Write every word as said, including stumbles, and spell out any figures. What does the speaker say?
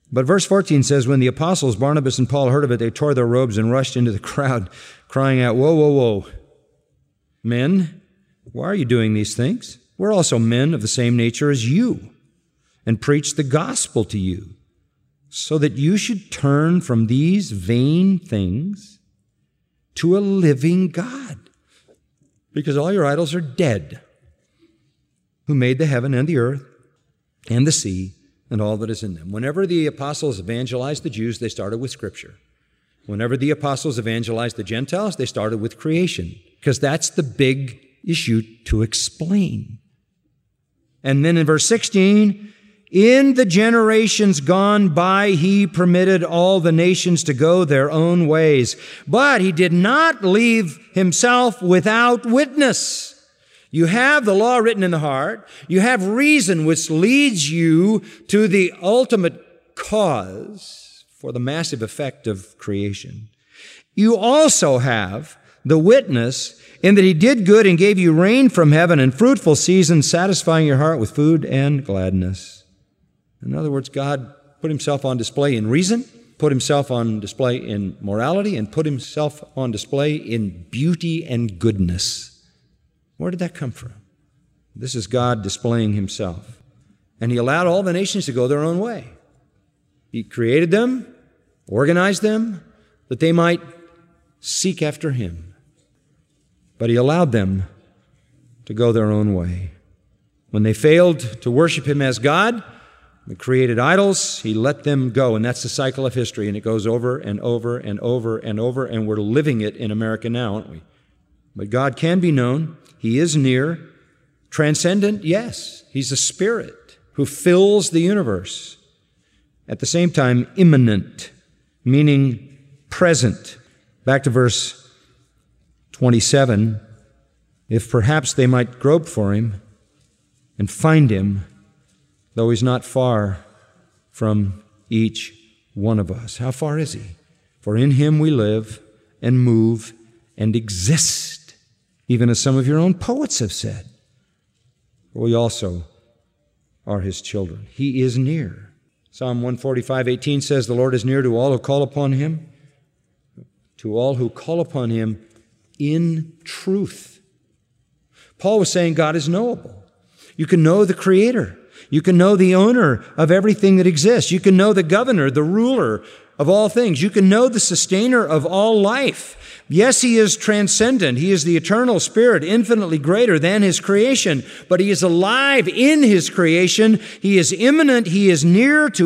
But verse fourteen says, when the apostles Barnabas and Paul heard of it, they tore their robes and rushed into the crowd, crying out, "Whoa, whoa, whoa! Men, why are you doing these things? We're also men of the same nature as you, and preach the gospel to you, so that you should turn from these vain things to a living God, because all your idols are dead, who made the heaven and the earth and the sea and all that is in them." Whenever the apostles evangelized the Jews, they started with Scripture. Whenever the apostles evangelized the Gentiles, they started with creation, because that's the big issue to explain. And then in verse sixteen, in the generations gone by, he permitted all the nations to go their own ways, but he did not leave himself without witness. You have the law written in the heart. You have reason which leads you to the ultimate cause for the massive effect of creation. You also have the witness in that he did good and gave you rain from heaven and fruitful seasons, satisfying your heart with food and gladness. In other words, God put himself on display in reason, put himself on display in morality, and put himself on display in beauty and goodness. Where did that come from? This is God displaying himself. And he allowed all the nations to go their own way. He created them, organized them, that they might seek after him. But he allowed them to go their own way. When they failed to worship him as God, they created idols, he let them go. And that's the cycle of history, and it goes over and over and over and over, and we're living it in America now, aren't we? But God can be known. He is near. Transcendent, yes. He's a spirit who fills the universe. At the same time, immanent, meaning present. Back to verse twenty-seven. If perhaps they might grope for him and find him, though he's not far from each one of us. How far is he? For in him we live and move and exist, even as some of your own poets have said. For we also are his children. He is near. Psalm one forty-five, eighteen says, "The Lord is near to all who call upon him, to all who call upon him in truth." Paul was saying God is knowable. You can know the Creator. You can know the owner of everything that exists. You can know the governor, the ruler of all things. You can know the sustainer of all life. Yes, he is transcendent. He is the eternal spirit, infinitely greater than his creation, but he is alive in his creation. He is immanent. He is near to